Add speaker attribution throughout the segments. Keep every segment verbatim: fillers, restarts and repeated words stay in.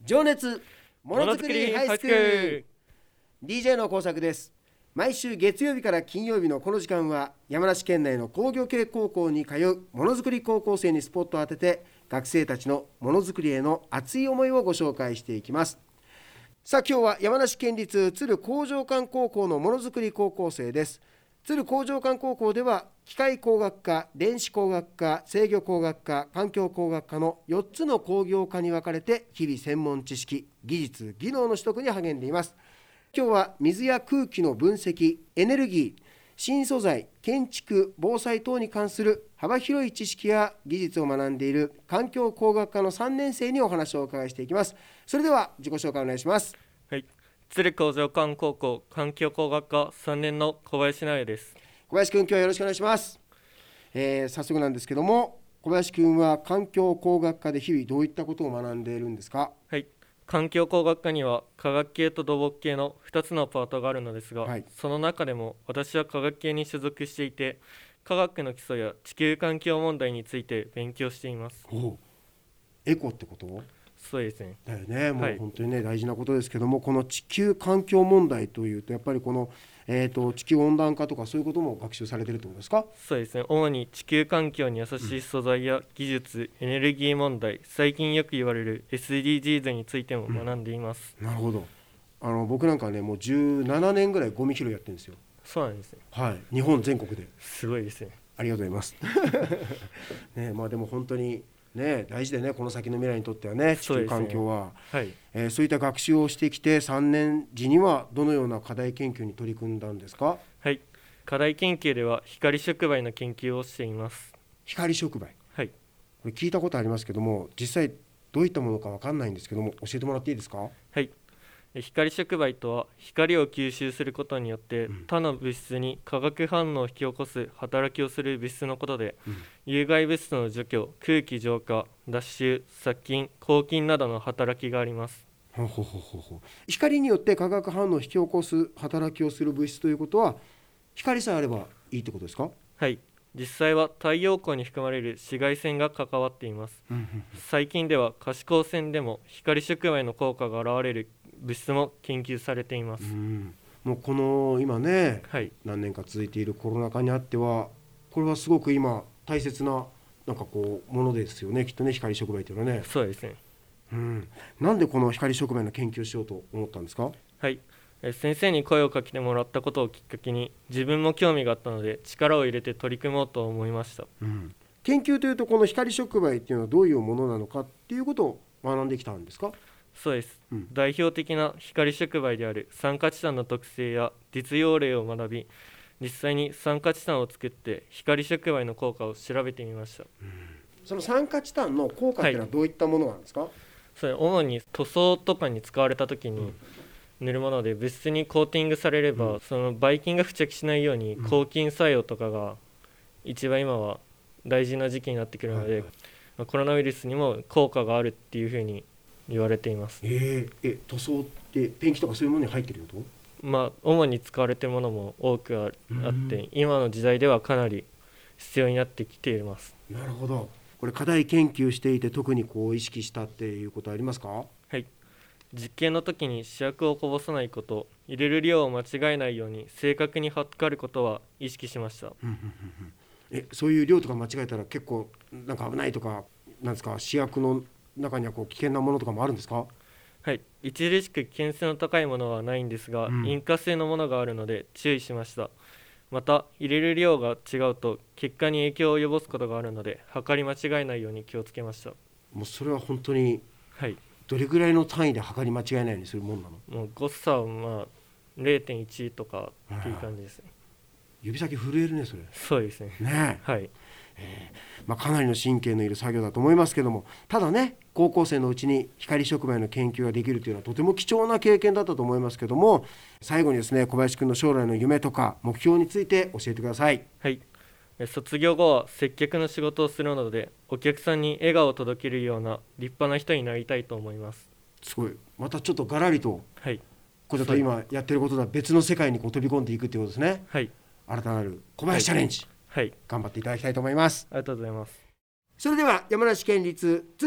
Speaker 1: 情熱ものづくりハイスクール ディージェー の工作です。毎週月曜日から金曜日のこの時間は山梨県内の工業系高校に通うものづくり高校生にスポットを当てて学生たちのものづくりへの熱い思いをご紹介していきます。さあ今日は山梨県立鶴工場館高校のものづくり高校生です。鶴工場館高校では機械工学科、電子工学科、制御工学科、環境工学科のよっつの工業科に分かれて日々専門知識、技術、技能の取得に励んでいます。今日は水や空気の分析、エネルギー、新素材、建築、防災等に関する幅広い知識や技術を学んでいる環境工学科のさんねん生にお話をお伺いしていきます。それでは自己紹介お願いします。
Speaker 2: はい、鶴工場館高校環境工学科さんねんの小林直也です。
Speaker 1: 小林君、今日はよろしくお願いします。えー、早速なんですけども、小林君は環境工学科で日々どういったことを学んでいるんですか？
Speaker 2: はい、環境工学科には化学系と土木系のふたつのパートがあるのですが、はい、その中でも私は化学系に所属していて、科学の基礎や地球環境問題について勉強しています。
Speaker 1: おエコってこと？
Speaker 2: そうですね。
Speaker 1: だよね。もう本当にね、はい、大事なことですけども、この地球環境問題というとやっぱりこの、えー、と地球温暖化とかそういうことも学習されているということですか？
Speaker 2: そうですね。主に地球環境に優しい素材や技術、うん、エネルギー問題、最近よく言われる エスディージーズ についても学んでいます。
Speaker 1: うん、なるほど。あの僕なんかねもうじゅうななねんぐらいゴミ拾いやってるんですよ。
Speaker 2: そうなんですね。
Speaker 1: はい、日本全国で。
Speaker 2: すごいですね。
Speaker 1: ありがとうございますね。まあでも本当にね、大事でね、この先の未来にとってはね、地球環境はそう、ね、はい、えー、そういった学習をしてきてさんねん時にはどのような課題研究に取り組んだんですか？
Speaker 2: はい、課題研究では光触媒の研究をしています。
Speaker 1: 光触媒、
Speaker 2: はい、
Speaker 1: これ聞いたことありますけども、実際どういったものか分かんないんですけども、教えてもらっていいですか？
Speaker 2: はい、光触媒とは光を吸収することによって他の物質に化学反応を引き起こす働きをする物質のことで、うん、有害物質の除去、空気浄化、脱臭、殺菌、抗菌などの働きがあります。
Speaker 1: ほほほほほ。光によって化学反応を引き起こす働きをする物質ということは光さえあればいいってことですか？
Speaker 2: はい、実際は太陽光に含まれる紫外線が関わっています。最近では可視光線でも光触媒の効果が現れる物質も研究されています。うん、
Speaker 1: もうこの今ね、
Speaker 2: はい、
Speaker 1: 何年か続いているコロナ禍にあってはこれはすごく今大切ななんかこうものですよね、きっとね、光触媒というのはね。
Speaker 2: そうですね。
Speaker 1: うん、なんでこの光触媒の研究をしようと思ったんですか？
Speaker 2: はい、え先生に声をかけてもらったことをきっかけに自分も興味があったので力を入れて取り組もうと思いました。
Speaker 1: うん、研究というとこの光触媒っていうのはどういうものなのかっていうことを学んできたんですか？
Speaker 2: そうです、うん、代表的な光触媒である酸化チタンの特性や実用例を学び、実際に酸化チタンを作って光触媒の効果を調べてみました。うん、
Speaker 1: その酸化チタンの効果っていうのはどういったものなんですか？はい、
Speaker 2: それ主に塗装とかに使われた時に塗るもので、物質にコーティングされれば、うん、そのばい菌が付着しないように抗菌作用とかが一番今は大事な時期になってくるので、はいはい、コロナウイルスにも効果があるっていうふうに言われています。
Speaker 1: えー、え塗装ってペンキとかそういうものに入ってるのと？
Speaker 2: まあ主に使われているものも多く あ, あって今の時代ではかなり必要になってきています。
Speaker 1: なるほど。これ課題研究していて特にこう意識したっていうことありますか？
Speaker 2: はい、実験の時に試薬をこぼさないこと、入れる量を間違えないように正確に測ることは意識しました。
Speaker 1: うんうんうん、えそういう量とか間違えたら結構なんか危ないとか、なんですか、試薬の中にはこう危険なものとかもあるんですか？
Speaker 2: はい、著しく危険性の高いものはないんですが、うん、引火性のものがあるので注意しました。また入れる量が違うと結果に影響を及ぼすことがあるので測り間違えないように気をつけました。
Speaker 1: もうそれは本当に、
Speaker 2: はい、
Speaker 1: どれぐらいの単位で測り間違えないようにするものなの？
Speaker 2: もう誤差はまあ れいてんいち とかっていう感じですね。
Speaker 1: 指先震えるねそれ。
Speaker 2: そうですね。
Speaker 1: ね
Speaker 2: え、はい、
Speaker 1: えーまあ、かなりの神経のいる作業だと思いますけども、ただね高校生のうちに光触媒の研究ができるというのはとても貴重な経験だったと思いますけども、最後にですね小林君の将来の夢とか目標について教えてください。
Speaker 2: はい、卒業後は接客の仕事をするのでお客さんに笑顔を届けるような立派な人になりたいと思います。
Speaker 1: すごい、またちょっとガラリと、
Speaker 2: はい、
Speaker 1: これだと今やってることとは別の世界にこう飛び込んでいくということですね。
Speaker 2: はい、
Speaker 1: 新たなる小林チャレンジ、はい、頑張っていただきたいと思います。
Speaker 2: ありがとうございます。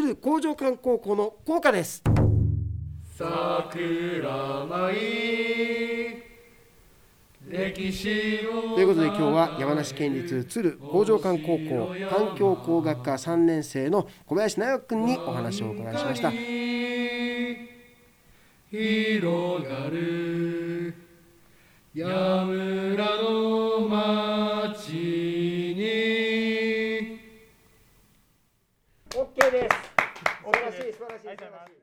Speaker 1: それでは山梨県立鶴工場館高校の校歌です。
Speaker 3: 桜舞歴史を
Speaker 1: ということで今日は山梨県立鶴工場館高校環境工学科さんねん生の小林直君にお話をお伺いしました。
Speaker 3: 広がる矢村の町に
Speaker 1: OK です。素晴らしい素晴らしい素晴らしい。